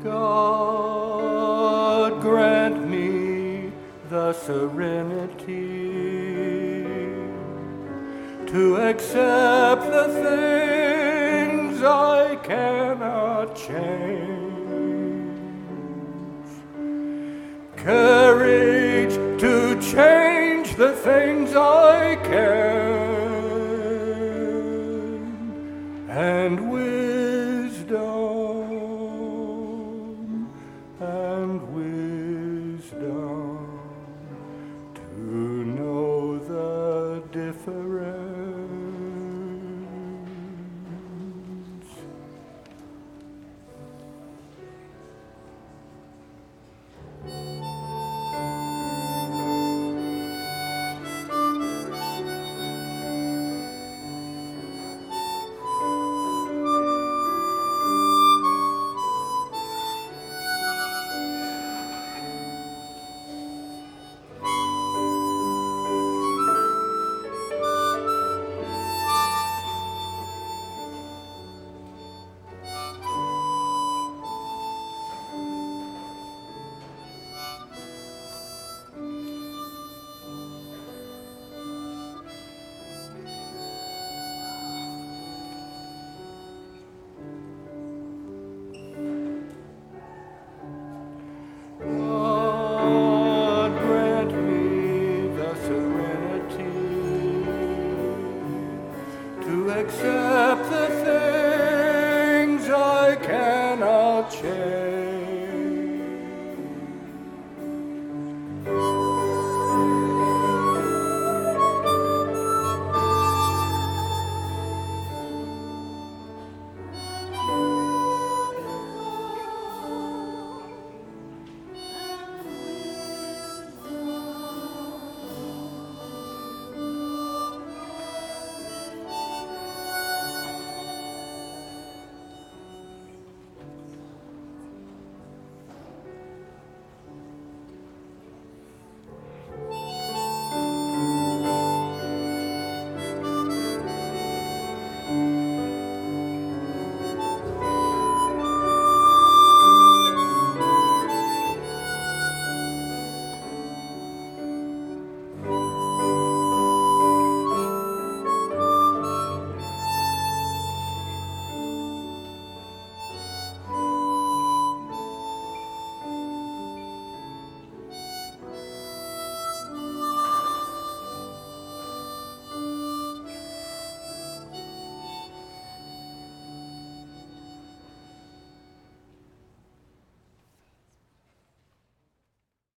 God grant me the serenity to accept the things I cannot change, courage to change the things I can, and wisdom to know the difference. God grant me the serenity to accept the things I cannot change,